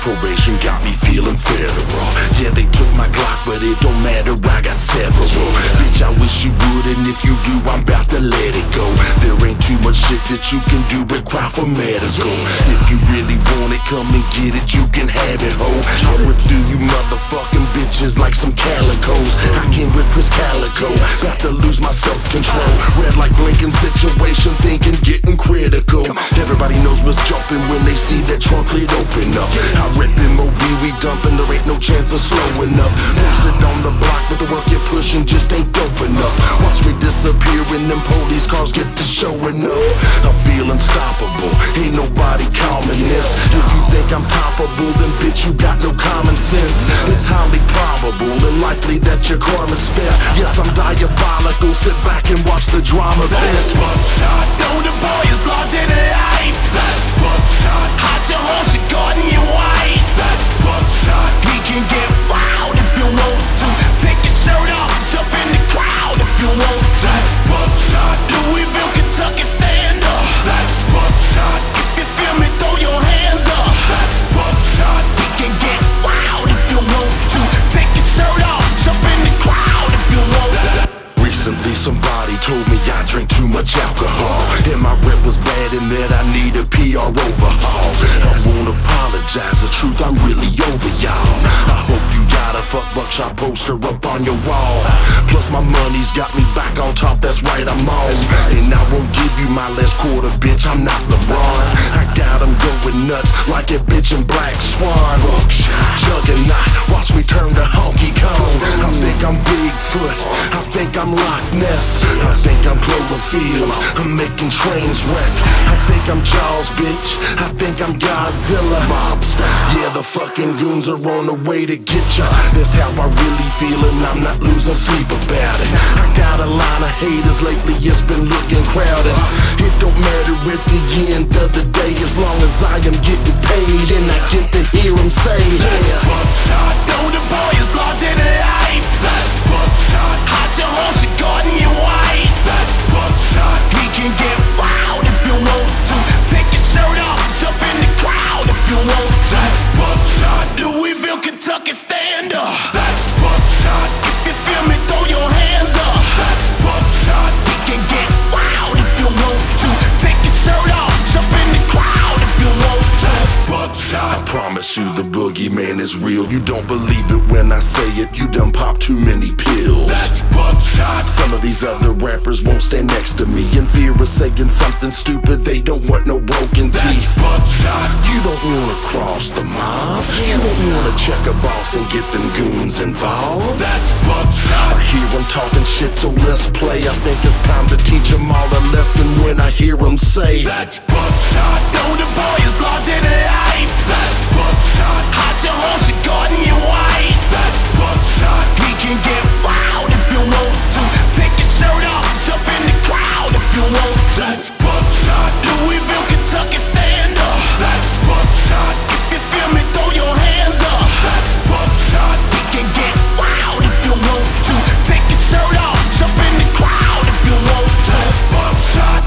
probation got me feeling federal. Yeah, they took my Glock, but it don't matter, I got several. Bitch, I wish you would, and if you do, I'm about to let it go. There ain't too much shit that you can do but cry for medical. If you really want it, come and get it, you can have it, ho. I'll rip through you motherfucking bitches like some calicos. I came with Chris Calico, about to lose my self-control. Red like blinking situation, thinking getting critical. Everybody knows what's jumping when they see that trunk lid open up. I rip MOB, we dumping, there ain't no chance of slowing up. Posted on the block, but the work you're pushing just ain't dope enough. Watch me disappear and them police cars get to showing up. I feel unstoppable, ain't nobody calming this. If you think I'm toppable, then bitch you got no common sense. It's highly probable and likely that your karma's fair. Yes, I'm diabolical, sit back and watch the drama vent. That's buckshot, know the boy is larger than life. That's buckshot, hide your horse, your guard and your wife. That's buckshot, he can get wild if you want to. Take your shirt off, jump in the crowd if you want to. That's buckshot, Louisville, Kentucky, stand up. That's buckshot, if you feel me, throw your hands up. That's buckshot, he can get wild if you want to. Take your shirt off, jump in the crowd if you want to. Recently somebody told me I drink too much alcohol, and my rep was bad and that I need a PR overhaul. I won't apologize, the truth, I'm really over y'all. I hope you got a fuck buckshot poster up on your wall. Plus my money's got me back on top, that's right, I'm on. And I won't give you my last quarter, bitch, I'm not LeBron. I got them going nuts like a bitch in Black Swan. Juggernaut, watch me turn to Honky Kong. I think I'm Bigfoot, I think I'm Loch Ness, I think I'm Cloverfield, I'm making trains wreck. I think I'm Jaws, bitch, I think I'm Godzilla. Mob style, yeah, the fucking goons are on the way to get ya. That's how I really feel and I'm not losing sleep about it. I got a line of haters lately, it's been looking crowded. It don't matter at the end of the day, as long as I am getting paid and I get to hear them say, that's buckshot, know the boy is larger than life. That's buckshot, hide your horse, your guard and your wife. That's buckshot, he can get wild if you want to. Take your shirt off, jump in the crowd if you want to. That's buckshot, Louisville, Kentucky, stand up. That's buckshot, if you feel me, throw your hands up. That's buckshot, he can get wild if you want to. Take your shirt off, jump in the crowd if you want to. That's buckshot. I promise you the boogeyman is real. You don't believe it when I say it, you done pop too many pills. That's buckshot. Some of these other rappers won't stand next to me in fear of saying something stupid. They don't want no broken teeth. That's buckshot. You don't wanna cross the mob, you don't wanna check a boss and get them goons involved. That's buckshot. I hear them talking shit, so let's play. I think it's time to teach them all a lesson when I hear them say, that's buckshot, know the boy is larger than life. That's buckshot, hide your horse, your guard and your wife. That's buckshot, he can get wild if you want to. Take your shirt off, jump in the crowd if you want to. That's buckshot, Louisville, Kentucky, stand up. That's buckshot, if you feel me, throw your hands up. That's buckshot, he can get wild if you want to. Take your shirt off, jump in the crowd if you want to. That's buckshot.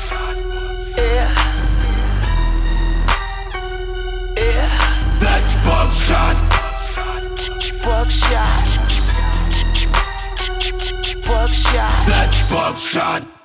Yeah. Yeah. That's buckshot. Buckshot. Buckshot. That's buckshot.